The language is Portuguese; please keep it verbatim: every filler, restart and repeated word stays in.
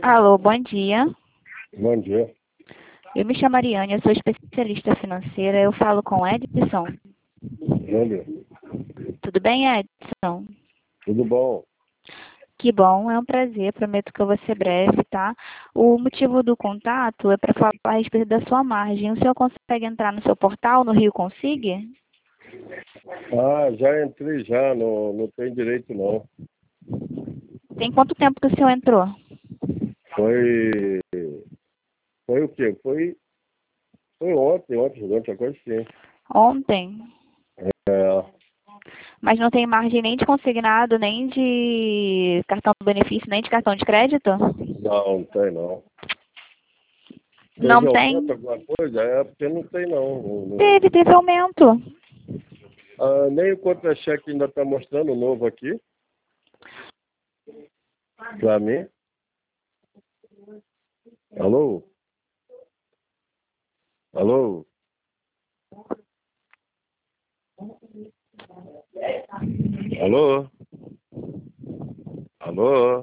Alô, bom dia. Bom dia. Eu me chamo Ariane, eu sou especialista financeira. Eu falo com Edson. Bom dia. Tudo bem, Edson? Tudo bom? Que bom, é um prazer. Prometo que eu vou ser breve, tá? O motivo do contato é para falar a respeito da sua margem. O senhor consegue entrar no seu portal, no Rio Consigue? Ah, já entrei já, não, não tem direito não. Tem quanto tempo que o senhor entrou? Foi. Foi o quê? Foi. Foi ontem, ontem, ontem, agora sim. Ontem. É, Mas não tem margem nem de consignado, nem de cartão benefício, nem de cartão de crédito? não, não tem não. Não Teve aumento tem. alguma coisa? É porque não tem não. Não- não- Teve, teve aumento. Ah, nem o contra-cheque ainda está mostrando o novo aqui. Para mim. Alô? Alô? Alô? Alô?